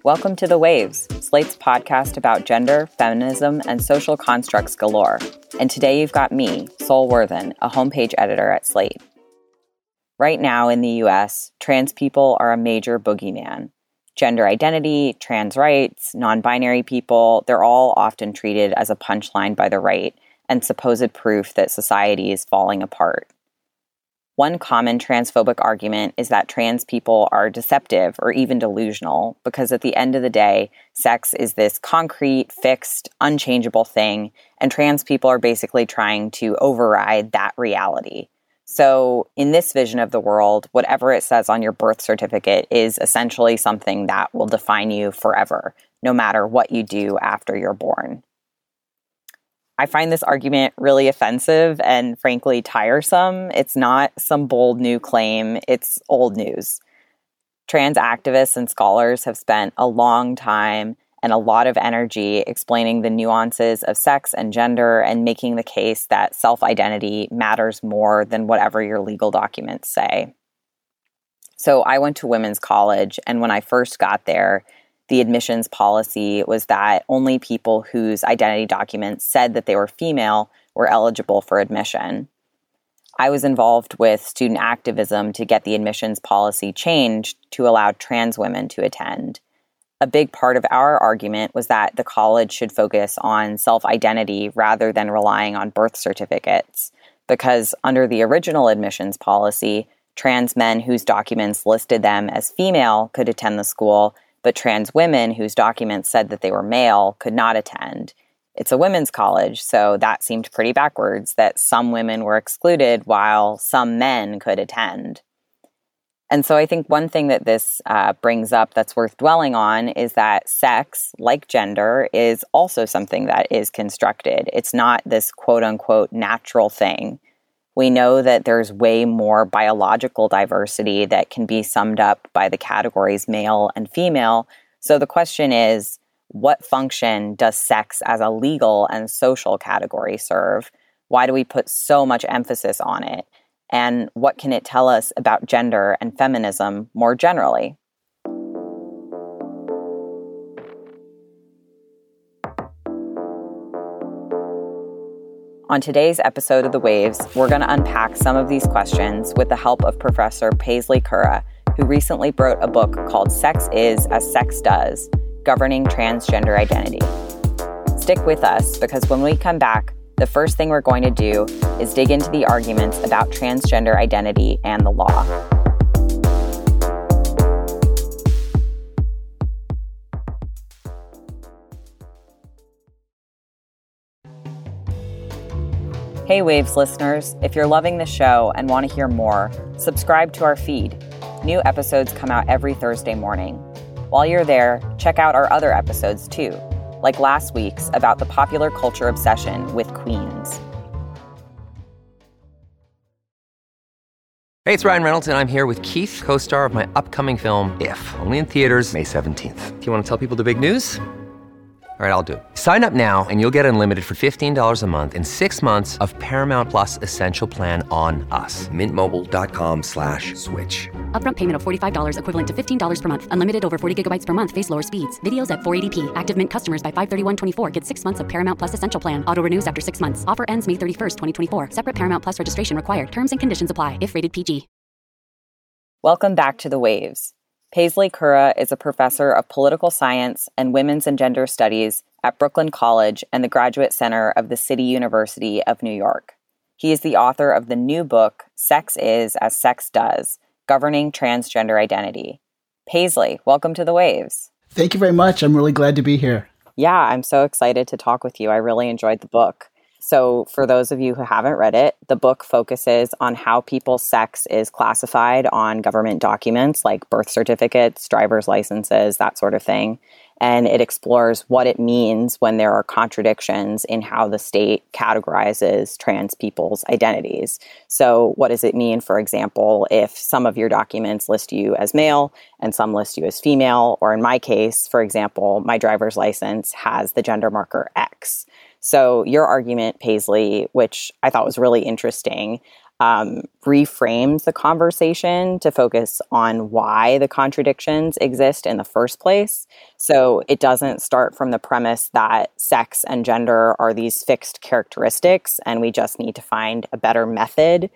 Welcome to The Waves, Slate's podcast about gender, feminism, and social constructs galore. And today you've got me, Sol Worthen, a homepage editor at Slate. Right now in the US, trans people are a major boogeyman. Gender identity, trans rights, non-binary people, they're all often treated as a punchline by the right and supposed proof that society is falling apart. One common transphobic argument is that trans people are deceptive or even delusional because at the end of the day, sex is this concrete, fixed, unchangeable thing, and trans people are basically trying to override that reality. So in this vision of the world, whatever it says on your birth certificate is essentially something that will define you forever, no matter what you do after you're born. I find this argument really offensive and frankly tiresome. It's not some bold new claim, it's old news. Trans activists and scholars have spent a long time and a lot of energy explaining the nuances of sex and gender and making the case that self-identity matters more than whatever your legal documents say. So I went to women's college, and when I first got there, the admissions policy was that only people whose identity documents said that they were female were eligible for admission. I was involved with student activism to get the admissions policy changed to allow trans women to attend. A big part of our argument was that the college should focus on self-identity rather than relying on birth certificates, because under the original admissions policy, trans men whose documents listed them as female could attend the school, but trans women whose documents said that they were male could not attend. It's a women's college, so that seemed pretty backwards, that some women were excluded while some men could attend. And so I think one thing that this brings up that's worth dwelling on is that sex, like gender, is also something that is constructed. It's not this quote-unquote natural thing. We know that there's way more biological diversity that can be summed up by the categories male and female. So the question is, what function does sex as a legal and social category serve? Why do we put so much emphasis on it? And what can it tell us about gender and feminism more generally? On today's episode of The Waves, we're going to unpack some of these questions with the help of Professor Paisley Currah, who recently wrote a book called Sex Is as Sex Does, Governing Transgender Identity. Stick with us, because when we come back, the first thing we're going to do is dig into the arguments about transgender identity and the law. Hey Waves listeners, if you're loving the show and want to hear more, subscribe to our feed. New episodes come out every Thursday morning. While you're there, check out our other episodes too, like last week's about the popular culture obsession with queens. Hey, it's Ryan Reynolds, and I'm here with Keith, co-star of my upcoming film, If, only in theaters May 17th. Do you want to tell people the big news? All right, I'll do it. Sign up now and you'll get unlimited for $15 a month and 6 months of Paramount Plus Essential Plan on us. MintMobile.com/switch. Upfront payment of $45 equivalent to $15 per month. Unlimited over 40 gigabytes per month. Face lower speeds. Videos at 480p. Active Mint customers by 531.24 get 6 months of Paramount Plus Essential Plan. Auto renews after 6 months. Offer ends May 31st, 2024. Separate Paramount Plus registration required. Terms and conditions apply if rated PG. Welcome back to The Waves. Paisley Currah is a professor of political science and women's and gender studies at Brooklyn College and the Graduate Center of the City University of New York. He is the author of the new book, Sex Is as Sex Does, Governing Transgender Identity. Paisley, welcome to The Waves. Thank you very much. I'm really glad to be here. Yeah, I'm so excited to talk with you. I really enjoyed the book. So for those of you who haven't read it, the book focuses on how people's sex is classified on government documents like birth certificates, driver's licenses, that sort of thing. And it explores what it means when there are contradictions in how the state categorizes trans people's identities. So what does it mean, for example, if some of your documents list you as male and some list you as female? Or in my case, for example, my driver's license has the gender marker X. So your argument, Paisley, which I thought was really interesting, reframes the conversation to focus on why the contradictions exist in the first place. So it doesn't start from the premise that sex and gender are these fixed characteristics and we just need to find a better method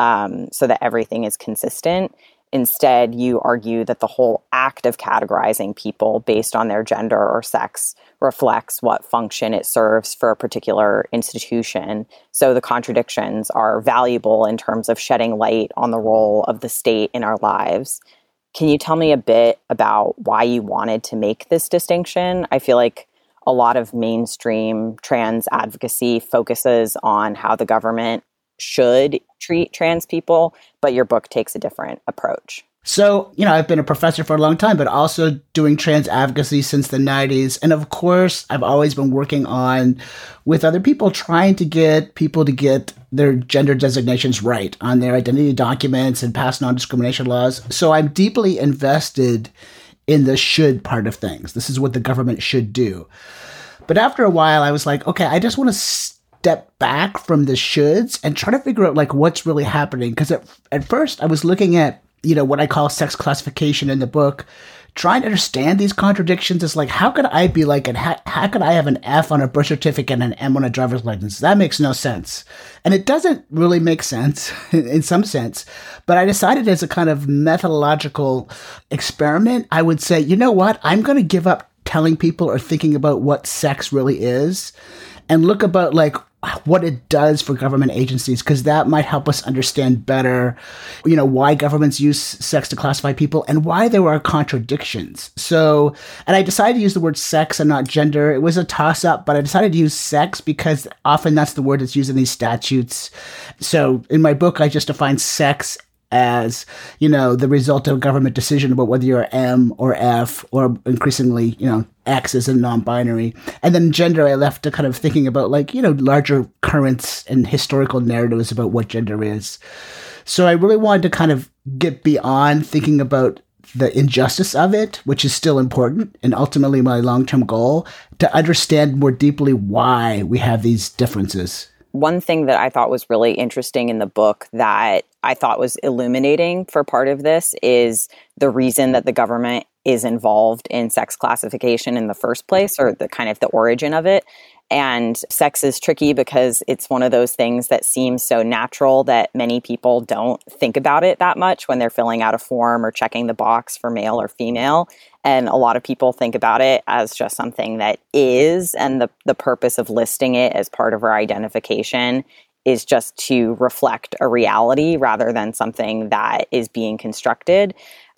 so that everything is consistent. Instead, you argue that the whole act of categorizing people based on their gender or sex reflects what function it serves for a particular institution. So the contradictions are valuable in terms of shedding light on the role of the state in our lives. Can you tell me a bit about why you wanted to make this distinction? I feel like a lot of mainstream trans advocacy focuses on how the government should treat trans people, but your book takes a different approach. So, I've been a professor for a long time, but also doing trans advocacy since the 90s. And of course, I've always been working on, with other people, trying to get people to get their gender designations right on their identity documents and pass non-discrimination laws. So I'm deeply invested in the should part of things. This is what the government should do. But after a while, I was like, okay, I just want to step back from the shoulds and try to figure out what's really happening. Because at first I was looking at, what I call sex classification in the book, trying to understand these contradictions. Is how could I be how could I have an F on a birth certificate and an M on a driver's license? That makes no sense. And it doesn't really make sense in some sense. But I decided as a kind of methodological experiment, I would say, you know what? I'm going to give up telling people or thinking about what sex really is and look about what it does for government agencies, because that might help us understand better, why governments use sex to classify people and why there are contradictions. So, and I decided to use the word sex and not gender. It was a toss-up, but I decided to use sex because often that's the word that's used in these statutes. So in my book, I just define sex as, the result of a government decision about whether you're M or F or increasingly, X is a non-binary. And then gender, I left to kind of thinking about larger currents and historical narratives about what gender is. So I really wanted to kind of get beyond thinking about the injustice of it, which is still important and ultimately my long-term goal, to understand more deeply why we have these differences. One thing that I thought was really interesting in the book that I thought was illuminating for part of this is the reason that the government is involved in sex classification in the first place, or the kind of the origin of it. And sex is tricky because it's one of those things that seems so natural that many people don't think about it that much when they're filling out a form or checking the box for male or female. And a lot of people think about it as just something that is, and the purpose of listing it as part of our identification is just to reflect a reality rather than something that is being constructed.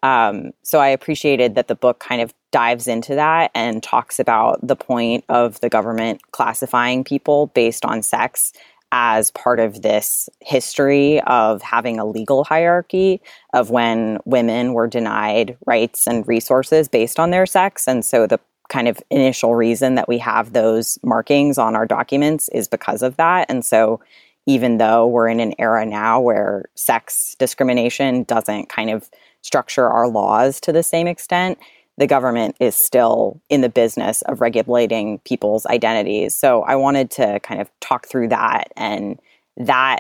So I appreciated that the book kind of dives into that and talks about the point of the government classifying people based on sex as part of this history of having a legal hierarchy of when women were denied rights and resources based on their sex. And so the kind of initial reason that we have those markings on our documents is because of that. And so even though we're in an era now where sex discrimination doesn't kind of structure our laws to the same extent, the government is still in the business of regulating people's identities. So I wanted to kind of talk through that, and that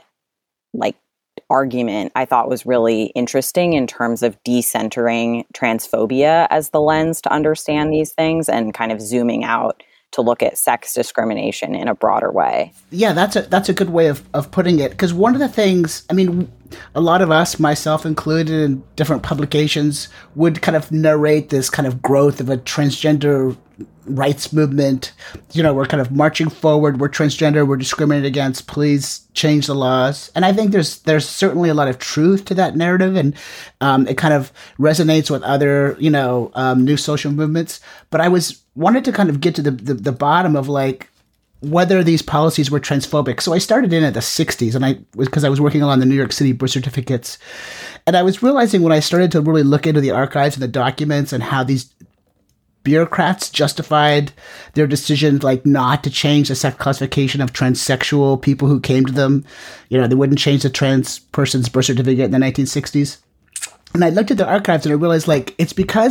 argument I thought was really interesting in terms of decentering transphobia as the lens to understand these things and kind of zooming out to look at sex discrimination in a broader way. Yeah, that's a good way of putting it. Because one of the things, a lot of us, myself included, in different publications would kind of narrate this kind of growth of a transgender rights movement. We're kind of marching forward. We're transgender. We're discriminated against. Please change the laws. And I think there's certainly a lot of truth to that narrative, and it kind of resonates with other new social movements. But I wanted to kind of get to the bottom of whether these policies were transphobic. So I started in at the 60s, and because I was working on the New York City birth certificates, and I was realizing when I started to really look into the archives and the documents and how these bureaucrats justified their decision not to change the sex classification of transsexual people who came to them. They wouldn't change the trans person's birth certificate in the 1960s. And I looked at the archives and I realized it's because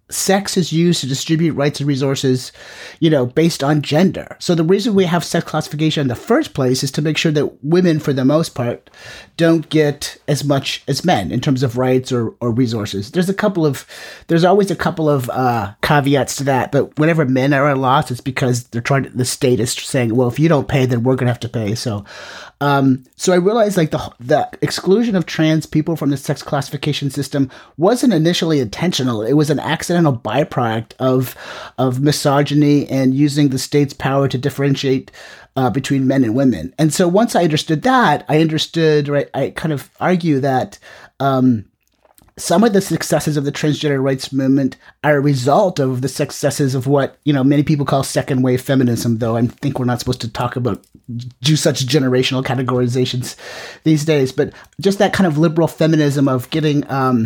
sex is used to distribute rights and resources, based on gender. So the reason we have sex classification in the first place is to make sure that women, for the most part, don't get as much as men in terms of rights or resources. There's always a couple of caveats to that, but whenever men are at loss, it's because the state is saying, well, if you don't pay, then we're going to have to pay. So I realized like the exclusion of trans people from the sex classification system wasn't initially intentional. It was an accidental byproduct of misogyny and using the state's power to differentiate between men and women. And so once I understood that, I kind of argue that some of the successes of the transgender rights movement are a result of the successes of what, many people call second wave feminism, though I think we're not supposed to do such generational categorizations these days. But just that kind of liberal feminism of getting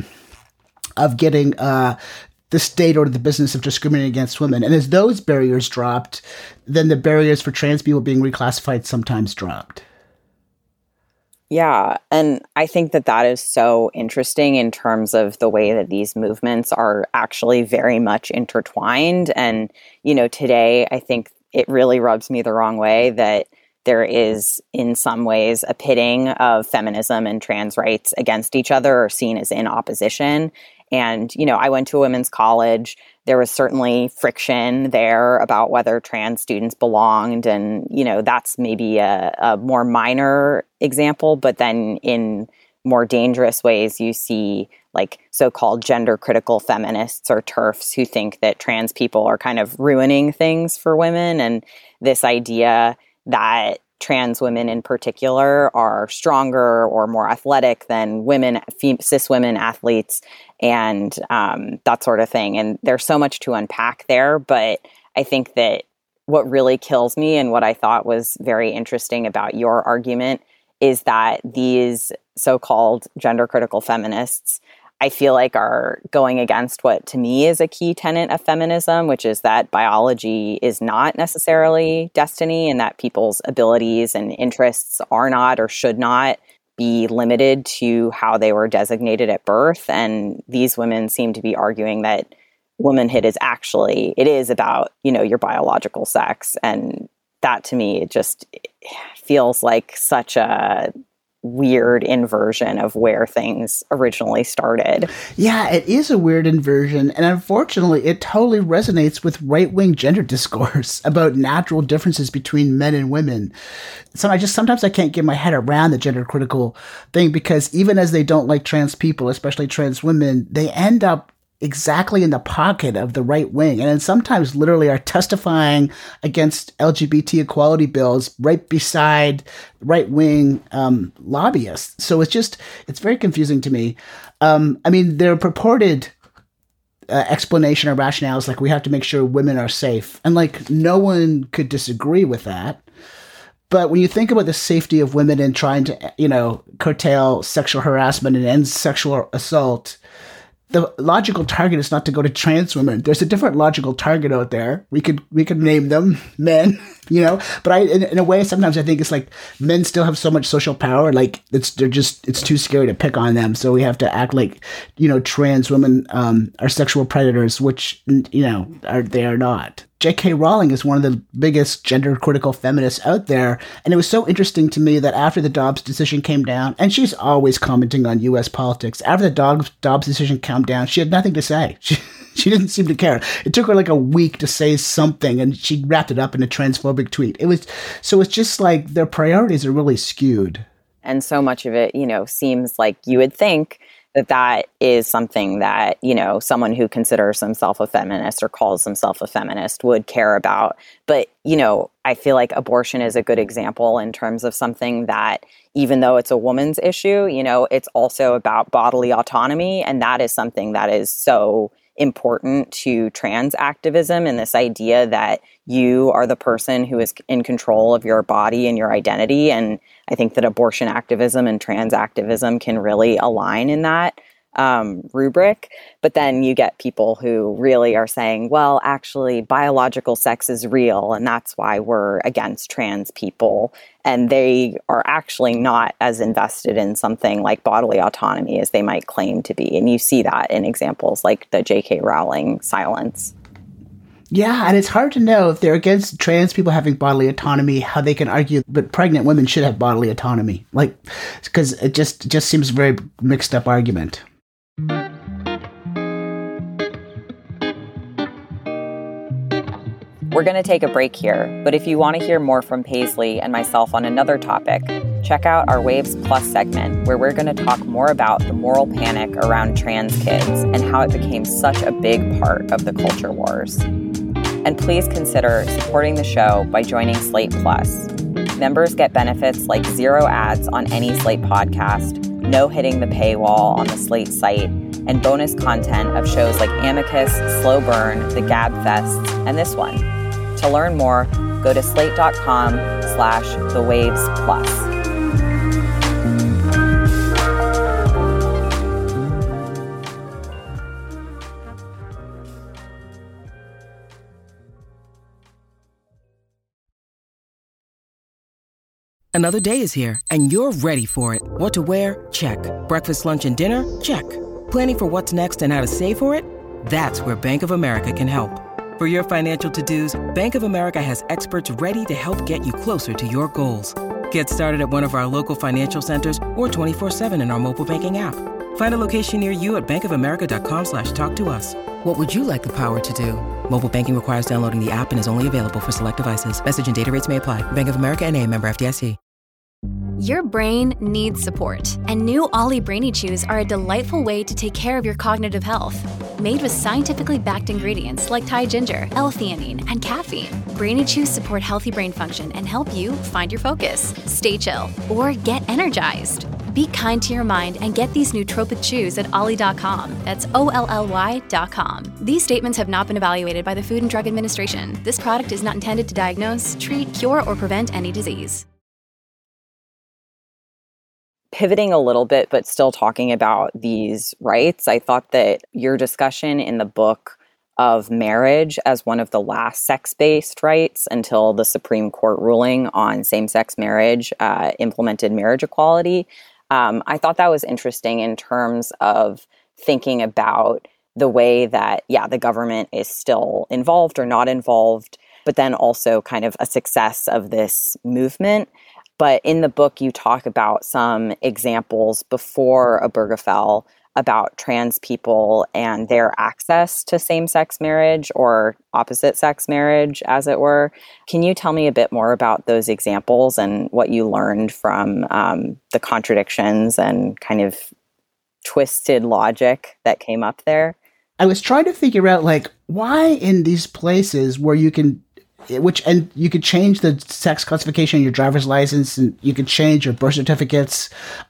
the state or the business of discriminating against women. And as those barriers dropped, then the barriers for trans people being reclassified sometimes dropped. Yeah. And I think that is so interesting in terms of the way that these movements are actually very much intertwined. And, today, I think it really rubs me the wrong way that there is, in some ways, a pitting of feminism and trans rights against each other or seen as in opposition. And, I went to a women's college. There was certainly friction there about whether trans students belonged. And, that's maybe a more minor example. But then in more dangerous ways, you see like so-called gender critical feminists or TERFs who think that trans people are kind of ruining things for women. And this idea that trans women in particular are stronger or more athletic than cis women athletes and that sort of thing. And there's so much to unpack there. But I think that what really kills me and what I thought was very interesting about your argument is that these so-called gender critical feminists, I feel like, are going against what to me is a key tenet of feminism, which is that biology is not necessarily destiny and that people's abilities and interests are not or should not be limited to how they were designated at birth. And these women seem to be arguing that womanhood is about, your biological sex. And that to me, it just feels like such a weird inversion of where things originally started. Yeah, it is a weird inversion. And unfortunately, it totally resonates with right-wing gender discourse about natural differences between men and women. So sometimes I can't get my head around the gender critical thing because even as they don't like trans people, especially trans women, they end up exactly in the pocket of the right wing, and then sometimes literally are testifying against LGBT equality bills right beside right wing lobbyists. So it's very confusing to me. Their purported explanation or rationale is like, we have to make sure women are safe, and like no one could disagree with that. But when you think about the safety of women and trying to, curtail sexual harassment and end sexual assault, the logical target is not to go to trans women. There's a different logical target out there. We could name them men, But in a way, sometimes I think it's like men still have so much social power. Like it's too scary to pick on them. So we have to act like, trans women are sexual predators, which they are not. J.K. Rowling is one of the biggest gender critical feminists out there. And it was so interesting to me that after the Dobbs decision came down, and she's always commenting on U.S. politics, after the Dobbs decision came down, she had nothing to say. She didn't seem to care. It took her like a week to say something, and she wrapped it up in a transphobic tweet. It's just like their priorities are really skewed. And so much of it, seems like you would think that is something that, someone who considers himself a feminist or calls himself a feminist would care about. But, I feel like abortion is a good example in terms of something that, even though it's a woman's issue, it's also about bodily autonomy. And that is something that is so important to trans activism, and this idea that you are the person who is in control of your body and your identity. And I think that abortion activism and trans activism can really align in that. rubric. But then you get people who really are saying, well, actually, biological sex is real, and that's why we're against trans people. And they are actually not as invested in something like bodily autonomy as they might claim to be. And you see that in examples like the J.K. Rowling silence. Yeah, and it's hard to know if they're against trans people having bodily autonomy, how they can argue that pregnant women should have bodily autonomy. Like, because it just seems a very mixed up argument. We're going to take a break here, but if you want to hear more from Paisley and myself on another topic, check out our Waves Plus segment, where we're going to talk more about the moral panic around trans kids and how it became such a big part of the culture wars. And please consider supporting the show by joining Slate Plus. Members get benefits like 0 ads on any Slate podcast, no hitting the paywall on the Slate site, and bonus content of shows like Amicus, Slow Burn, The Gab Fests, and this one. To learn more, go to slate.com/thewavesplus. Another day is here, and you're ready for it. What to wear? Check. Breakfast, lunch, and dinner? Check. Planning for what's next and how to save for it? That's where Bank of America can help. For your financial to-dos, Bank of America has experts ready to help get you closer to your goals. Get started at one of our local financial centers or 24/7 in our mobile banking app. Find a location near you at bankofamerica.com/talktous. What would you like the power to do? Mobile banking requires downloading the app and is only available for select devices. Message and data rates may apply. Bank of America NA, member FDIC. Your brain needs support, and new Ollie Brainy Chews are a delightful way to take care of your cognitive health. Made with scientifically backed ingredients like Thai ginger, L-theanine, and caffeine, Brainy Chews support healthy brain function and help you find your focus, stay chill, or get energized. Be kind to your mind and get these nootropic chews at ollie.com. That's OLLY.com. These statements have not been evaluated by the Food and Drug Administration. This product is not intended to diagnose, treat, cure, or prevent any disease. Pivoting a little bit, but still talking about these rights, I thought that your discussion in the book of marriage as one of the last sex-based rights until the Supreme Court ruling on same-sex marriage implemented marriage equality, I thought that was interesting in terms of thinking about the way that, the government is still involved or not involved, but then also kind of a success of this movement. But in the book, you talk about some examples before Obergefell about trans people and their access to same-sex marriage or opposite-sex marriage, as it were. Can you tell me a bit more about those examples and what you learned from the contradictions and kind of twisted logic that came up there? I was trying to figure out, why in these places where you can you could change the sex classification on your driver's license, and you could change your birth certificates.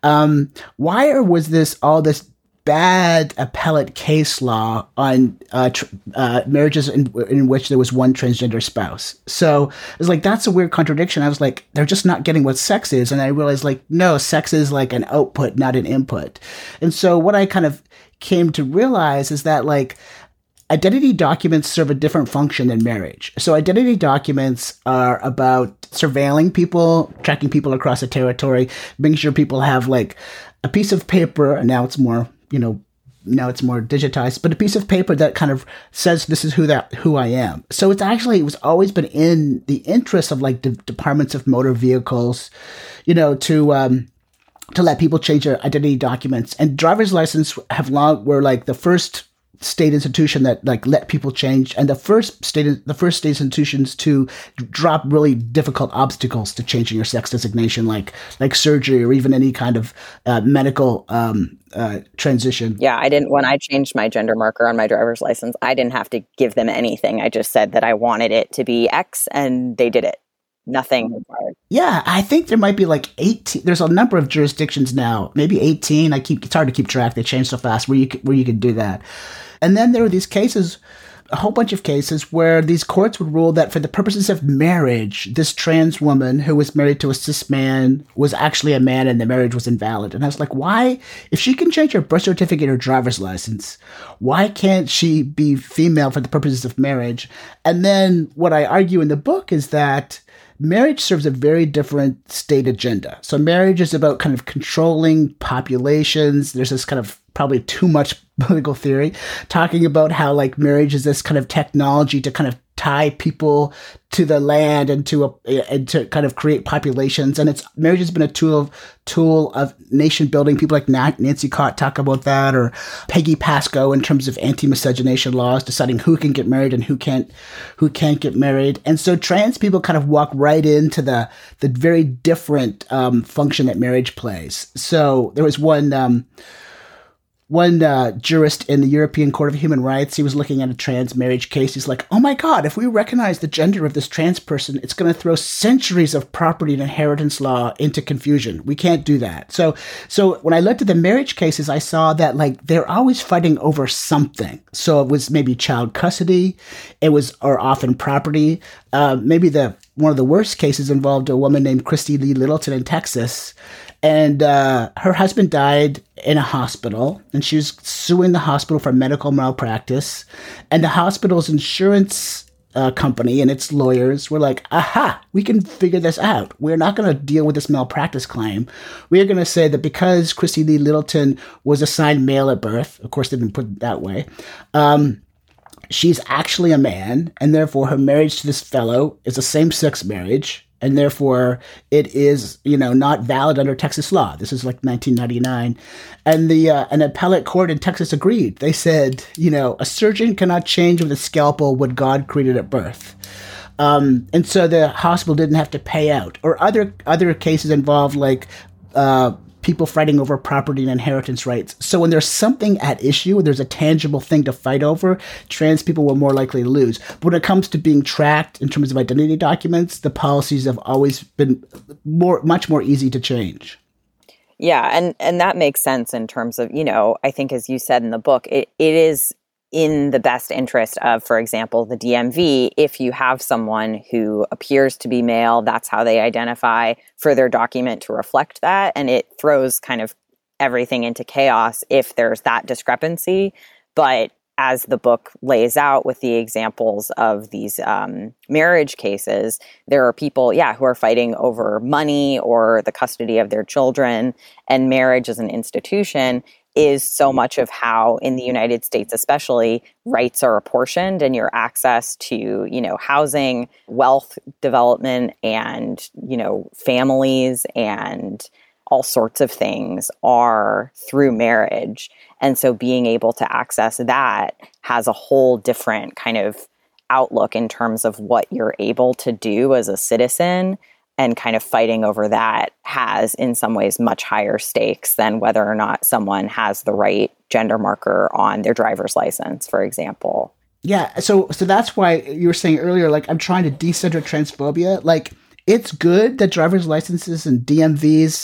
Why was this all this bad appellate case law on marriages in which there was one transgender spouse? So it's that's a weird contradiction. I was like, they're just not getting what sex is. And I realized no, sex is like an output, not an input. And so what I kind of came to realize is that identity documents serve a different function than marriage. So identity documents are about surveilling people, tracking people across a territory, making sure people have a piece of paper, and now it's more, now it's more digitized, but a piece of paper that kind of says this is who I am. So it was always been in the interest of departments of motor vehicles, to let people change their identity documents. And driver's license were the first state institution that let people change, and the first state institutions to drop really difficult obstacles to changing your sex designation, like surgery or even any kind of medical transition. Yeah, when I changed my gender marker on my driver's license, I didn't have to give them anything. I just said that I wanted it to be X, and they did it. Nothing required. Yeah, I think there might be 18. There's a number of jurisdictions now, maybe 18. It's hard to keep track. They change so fast where you can do that. And then there were these cases a whole bunch of cases where these courts would rule that for the purposes of marriage, this trans woman who was married to a cis man was actually a man and the marriage was invalid. And I was like, why? If she can change her birth certificate or driver's license, why can't she be female for the purposes of marriage? And then what I argue in the book is that marriage serves a very different state agenda. So marriage is about kind of controlling populations. There's this kind of probably too much political theory talking about how like marriage is this kind of technology to kind of tie people to the land and to kind of create populations. And marriage has been a tool of nation building. People like Nancy Cott talk about that, or Peggy Pasco in terms of anti-miscegenation laws, deciding who can get married and who can't get married. And so trans people kind of walk right into the very different function that marriage plays. So there was one jurist in the European Court of Human Rights, he was looking at a trans marriage case. He's like, oh my God, if we recognize the gender of this trans person, it's going to throw centuries of property and inheritance law into confusion. We can't do that. So when I looked at the marriage cases, I saw that like they're always fighting over something. So it was maybe child custody, or often property. Maybe one of the worst cases involved a woman named Christy Lee Littleton in Texas. And her husband died in a hospital, and she was suing the hospital for medical malpractice. And the hospital's insurance company and its lawyers were like, aha, we can figure this out. We're not going to deal with this malpractice claim. We are going to say that because Christy Lee Littleton was assigned male at birth, of course they didn't put it that way, she's actually a man, and therefore her marriage to this fellow is a same-sex marriage. And therefore, it is, not valid under Texas law. This is like 1999. And an appellate court in Texas agreed. They said, a surgeon cannot change with a scalpel what God created at birth. And so the hospital didn't have to pay out. Or other cases involved like people fighting over property and inheritance rights. So when there's something at issue, when there's a tangible thing to fight over, trans people were more likely to lose. But when it comes to being tracked in terms of identity documents, the policies have always been much more easy to change. Yeah, and that makes sense in terms of, I think as you said in the book, it is in the best interest of, for example, the DMV, if you have someone who appears to be male, that's how they identify, for their document to reflect that. And it throws kind of everything into chaos if there's that discrepancy. But as the book lays out with the examples of these marriage cases, there are people, who are fighting over money or the custody of their children. And marriage as an institution is so much of how, in the United States especially, rights are apportioned, and your access to, housing, wealth development, and, families and all sorts of things are through marriage. And so being able to access that has a whole different kind of outlook in terms of what you're able to do as a citizen. And kind of fighting over that has, in some ways, much higher stakes than whether or not someone has the right gender marker on their driver's license, for example. Yeah, so that's why you were saying earlier, like, I'm trying to decenter transphobia. Like, it's good that driver's licenses and DMVs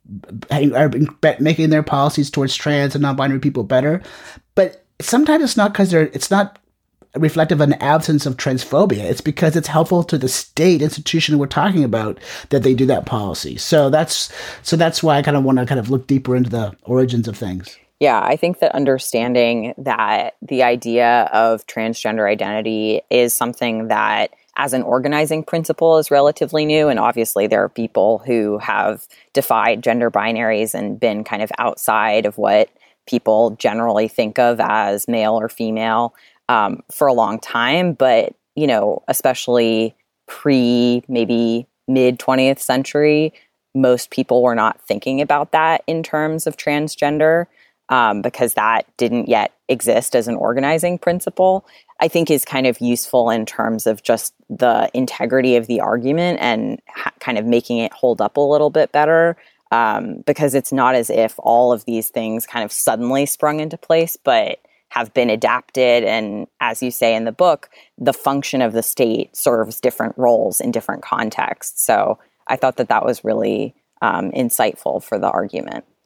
are making their policies towards trans and non-binary people better. But sometimes it's not because it's not reflective of an absence of transphobia. It's because it's helpful to the state institution we're talking about that they do that policy. So that's why I kind of want to kind of look deeper into the origins of things. Yeah, I think that understanding that the idea of transgender identity is something that, as an organizing principle, is relatively new. And obviously there are people who have defied gender binaries and been kind of outside of what people generally think of as male or female for a long time. But, especially maybe mid 20th century, most people were not thinking about that in terms of transgender because that didn't yet exist as an organizing principle. I think is kind of useful in terms of just the integrity of the argument and kind of making it hold up a little bit better, because it's not as if all of these things kind of suddenly sprung into place, but have been adapted. And as you say in the book, the function of the state serves different roles in different contexts. So I thought that was really insightful for the argument.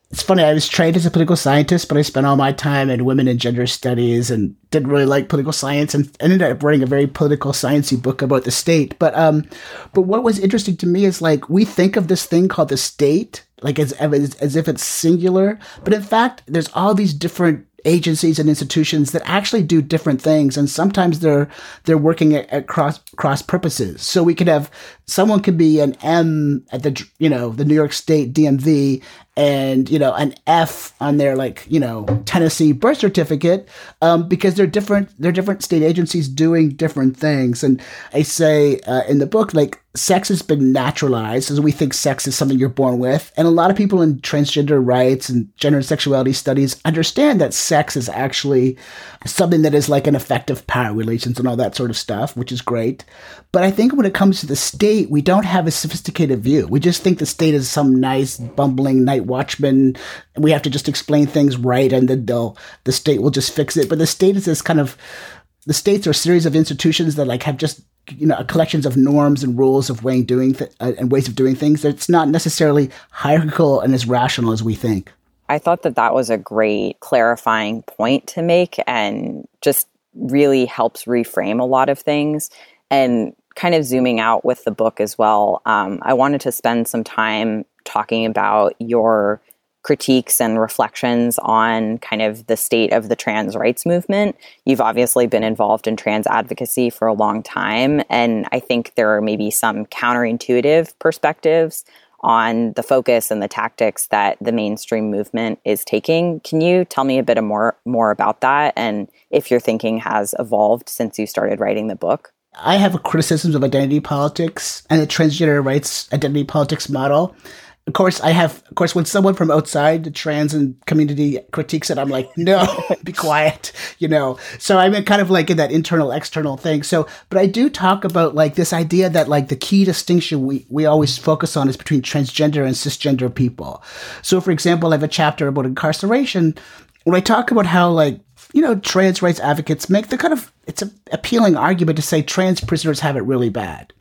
It's funny, I was trained as a political scientist, but I spent all my time in women and gender studies and didn't really like political science and ended up writing a very political sciencey book about the state. But what was interesting to me is like we think of this thing called the state like as if it's singular, but in fact, there's all these different agencies and institutions that actually do different things, and sometimes they're working at cross purposes. So we could have someone could be an M at the the New York State DMV, and an F on their Tennessee birth certificate, because they're different state agencies doing different things. And I say in the book, like, sex has been naturalized, as we think sex is something you're born with. And a lot of people in transgender rights and gender and sexuality studies understand that sex is actually something that is like an effective power relations and all that sort of stuff, which is great. But I think when it comes to the state, we don't have a sophisticated view. We just think the state is some nice, bumbling night watchman, and we have to just explain things right, and then the state will just fix it. But the state is this kind of, the states are a series of institutions that have just collections of norms and rules of and ways of doing things. It's not necessarily hierarchical and as rational as we think. I thought that was a great clarifying point to make, and just really helps reframe a lot of things. And kind of zooming out with the book as well, I wanted to spend some time talking about your critiques and reflections on kind of the state of the trans rights movement. You've obviously been involved in trans advocacy for a long time, and I think there are maybe some counterintuitive perspectives on the focus and the tactics that the mainstream movement is taking. Can you tell me a bit more about that, and if your thinking has evolved since you started writing the book? I have criticisms of identity politics and the transgender rights identity politics model. Of course, when someone from outside the trans and community critiques it, I'm like, no, be quiet, So I'm kind of like in that internal, external thing. So, but I do talk about this idea that the key distinction we always focus on is between transgender and cisgender people. So, for example, I have a chapter about incarceration where I talk about how trans rights advocates make it's an appealing argument to say trans prisoners have it really bad.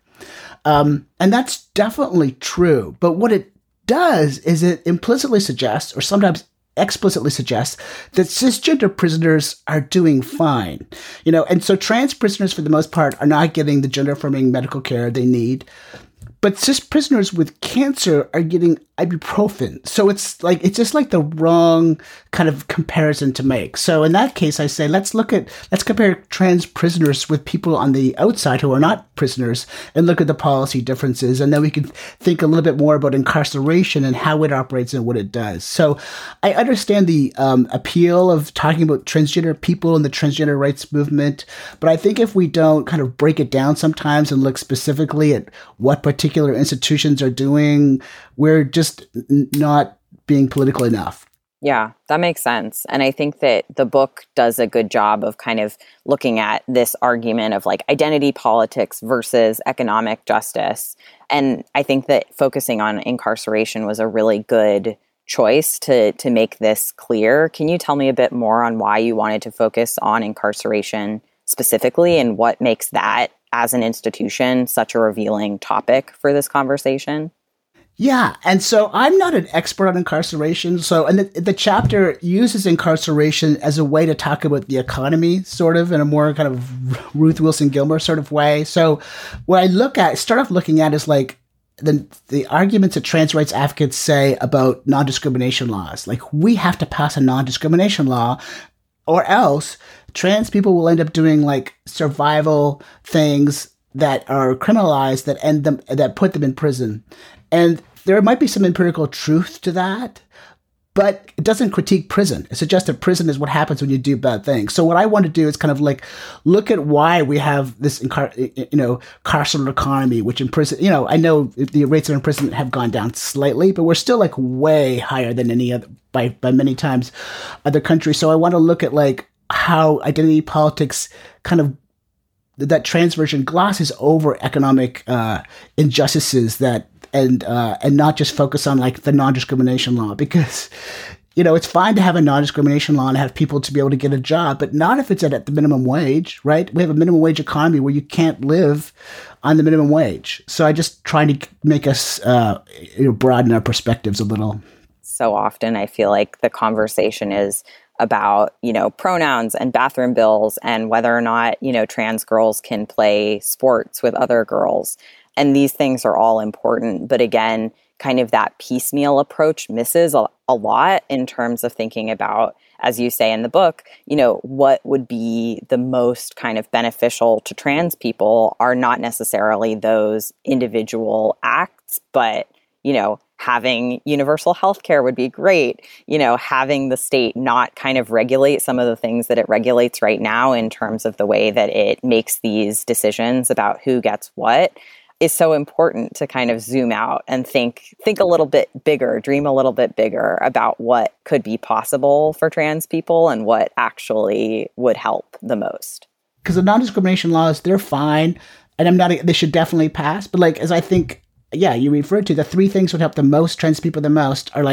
And that's definitely true. But what it does is it implicitly suggests, or sometimes explicitly suggests, that cisgender prisoners are doing fine. And so trans prisoners, for the most part, are not getting the gender-affirming medical care they need. But cis prisoners with cancer are getting ibuprofen. So it's just the wrong kind of comparison to make. So in that case, I say, let's compare trans prisoners with people on the outside who are not prisoners and look at the policy differences. And then we can think a little bit more about incarceration and how it operates and what it does. So I understand the appeal of talking about transgender people and the transgender rights movement. But I think if we don't kind of break it down sometimes and look specifically at what particular institutions are doing, we're just not being political enough. Yeah, that makes sense. And I think that the book does a good job of kind of looking at this argument of identity politics versus economic justice. And I think that focusing on incarceration was a really good choice to make this clear. Can you tell me a bit more on why you wanted to focus on incarceration specifically, and what makes that, as an institution, such a revealing topic for this conversation? Yeah. And so I'm not an expert on incarceration. And the chapter uses incarceration as a way to talk about the economy, sort of in a more kind of Ruth Wilson Gilmore sort of way. So what I start off looking at is the arguments that trans rights advocates say about non-discrimination laws. We have to pass a non-discrimination law, or else trans people will end up doing survival things that are criminalized that put them in prison. And there might be some empirical truth to that, but it doesn't critique prison. It suggests that prison is what happens when you do bad things. So what I want to do is kind of look at why we have this carceral economy, which in prison, I know the rates of imprisonment have gone down slightly, but we're still way higher than any other, by many times other countries. So I want to look at how identity politics kind of, that transversion glosses over economic injustices and not just focus on the non-discrimination law, because it's fine to have a non-discrimination law and have people to be able to get a job, but not if it's at the minimum wage, right? We have a minimum wage economy where you can't live on the minimum wage. So I just trying to make us broaden our perspectives a little. so often I feel like the conversation is about, pronouns and bathroom bills and whether or not, trans girls can play sports with other girls. And these things are all important. But again, kind of that piecemeal approach misses a lot in terms of thinking about, as you say in the book, what would be the most kind of beneficial to trans people are not necessarily those individual acts, but, having universal health care would be great. Having the state not kind of regulate some of the things that it regulates right now in terms of the way that it makes these decisions about who gets what is so important to kind of zoom out and think a little bit bigger, dream a little bit bigger about what could be possible for trans people and what actually would help the most. Because the non-discrimination laws, they're fine. And they should definitely pass. But as I think, you referred to, the three things would help the most trans people the most are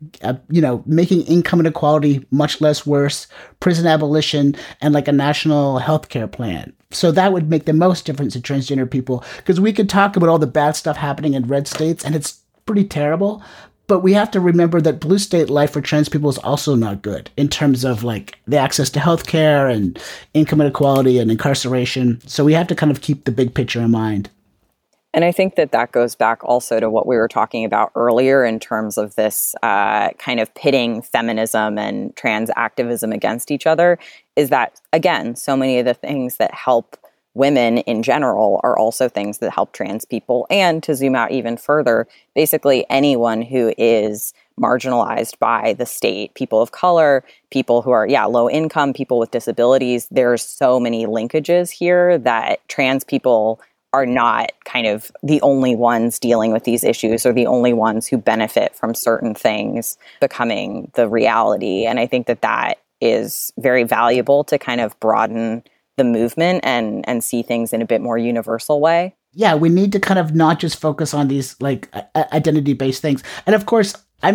making income inequality much less worse, prison abolition, and a national healthcare plan. So that would make the most difference to transgender people, because we could talk about all the bad stuff happening in red states, and it's pretty terrible. But we have to remember that blue state life for trans people is also not good in terms of the access to healthcare and income inequality and incarceration. So we have to kind of keep the big picture in mind. And I think that goes back also to what we were talking about earlier in terms of this kind of pitting feminism and trans activism against each other, is that, again, so many of the things that help women in general are also things that help trans people. And to zoom out even further, basically anyone who is marginalized by the state, people of color, people who are, low income, people with disabilities. There's so many linkages here that trans people are not kind of the only ones dealing with these issues or the only ones who benefit from certain things becoming the reality. And I think that is very valuable to kind of broaden the movement and see things in a bit more universal way. Yeah, we need to kind of not just focus on these identity-based things. And of course,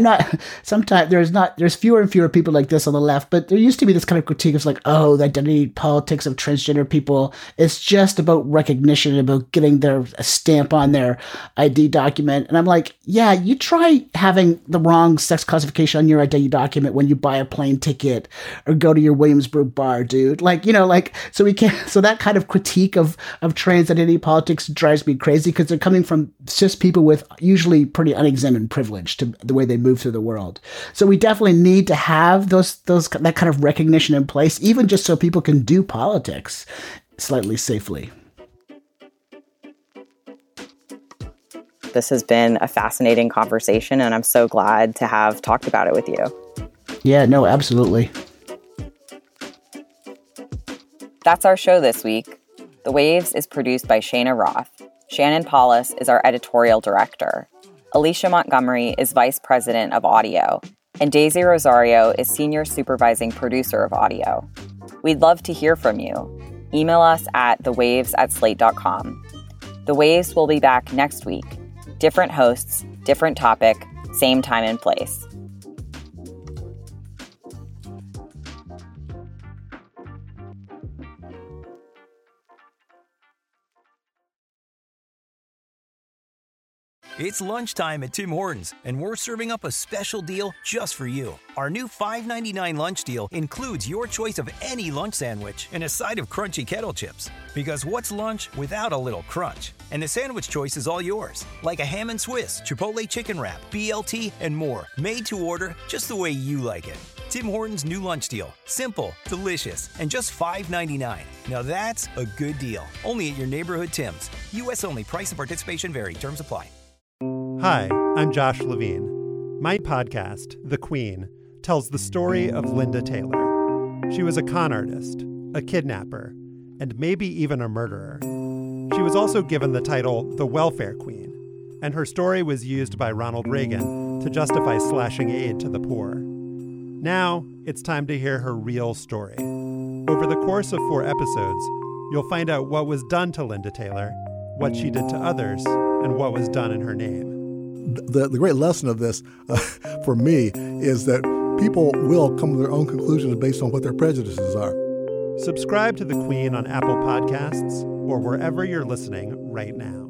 there's fewer and fewer people like this on the left, but there used to be this kind of critique of the identity politics of transgender people. It's just about recognition, about getting a stamp on their ID document. And I'm like, yeah, you try having the wrong sex classification on your ID document when you buy a plane ticket or go to your Williamsburg bar, dude. So that kind of critique of trans identity politics drives me crazy, because they're coming from cis people with usually pretty unexamined privilege to the way they move through the world. So we definitely need to have that kind of recognition in place, even just so people can do politics slightly safely. This has been a fascinating conversation, and I'm so glad to have talked about it with you. Yeah, no, absolutely. That's our show this week. The Waves is produced by Shayna Roth. Shannon Paulus is our editorial director. Alicia Montgomery is vice president of audio, and Daisy Rosario is senior supervising producer of audio. We'd love to hear from you. Email us at thewaves@slate.com. The Waves will be back next week. Different hosts, different topic, same time and place. It's lunchtime at Tim Hortons, and we're serving up a special deal just for you. Our new $5.99 lunch deal includes your choice of any lunch sandwich and a side of crunchy kettle chips. Because what's lunch without a little crunch? And the sandwich choice is all yours, like a ham and Swiss, Chipotle chicken wrap, BLT, and more, made to order just the way you like it. Tim Hortons' new lunch deal. Simple, delicious, and just $5.99. Now that's a good deal. Only at your neighborhood Tim's. U.S. only. Price and participation vary. Terms apply. Hi, I'm Josh Levine. My podcast, The Queen, tells the story of Linda Taylor. She was a con artist, a kidnapper, and maybe even a murderer. She was also given the title the Welfare Queen, and her story was used by Ronald Reagan to justify slashing aid to the poor. Now, it's time to hear her real story. Over the course of 4 episodes, you'll find out what was done to Linda Taylor, what she did to others, and what was done in her name. The great lesson of this, for me, is that people will come to their own conclusions based on what their prejudices are. Subscribe to The Queen on Apple Podcasts or wherever you're listening right now.